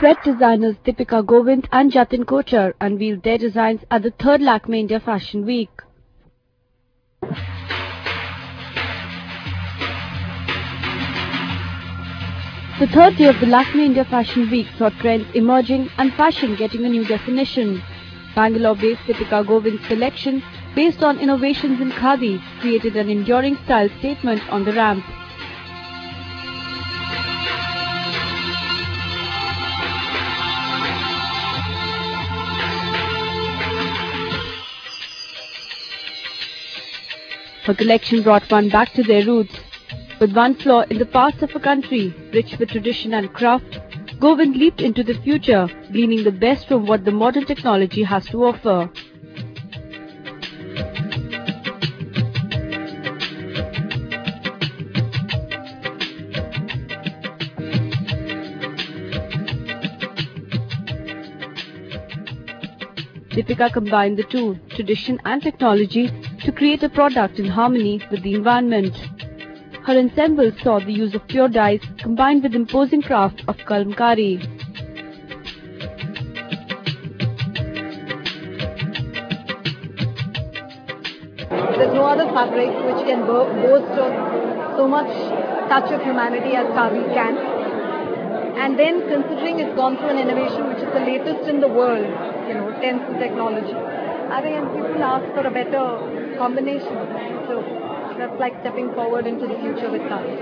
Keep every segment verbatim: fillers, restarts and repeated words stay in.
Thread designers Deepika Govind and Jatin Kochhar unveiled their designs at the third Lakme India Fashion Week. The third day of the Lakme India Fashion Week saw trends emerging and fashion getting a new definition. Bangalore-based Deepika Govind's collection, based on innovations in khadi, created an enduring style statement on the ramp. Her collection brought one back to their roots. With one floor in the past of a country rich with tradition and craft, Govind leaped into the future, gleaning the best from what the modern technology has to offer. Deepika combined the two, tradition and technology, to create a product in harmony with the environment. Her ensemble saw the use of pure dyes combined with imposing craft of kalamkari. There's no other fabric which can bo boast of so much touch of humanity as khadi can. And then considering it's gone through an innovation which is the latest in the world, you know, tends to technology. I think people ask for a better combination. So that's like stepping forward into the future with khadi.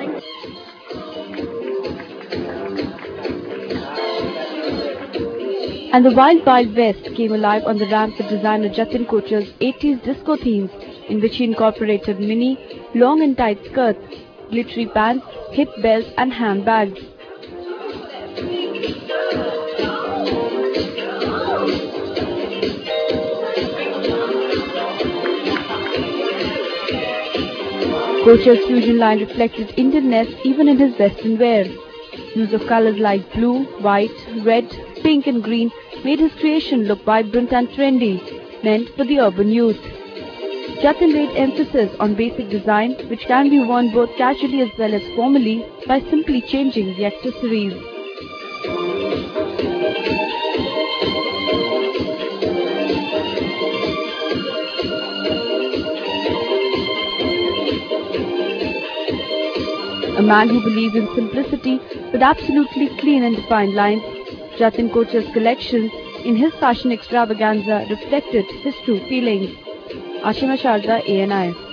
And the Wild Wild West came alive on the ramp with designer Jatin Kochhar's eighties disco themes, in which he incorporated mini, long and tight skirts, glittery pants, hip belts and handbags. Kochhar's fusion line reflected Indian-ness even in his western wear. Use of colors like blue, white, red, pink and green made his creation look vibrant and trendy, meant for the urban youth. Jatin laid emphasis on basic design, which can be worn both casually as well as formally by simply changing the accessories. A man who believes in simplicity with absolutely clean and defined lines, Jatin Kochhar's collections in his fashion extravaganza reflected his true feelings. Ashima Sharda, A N I.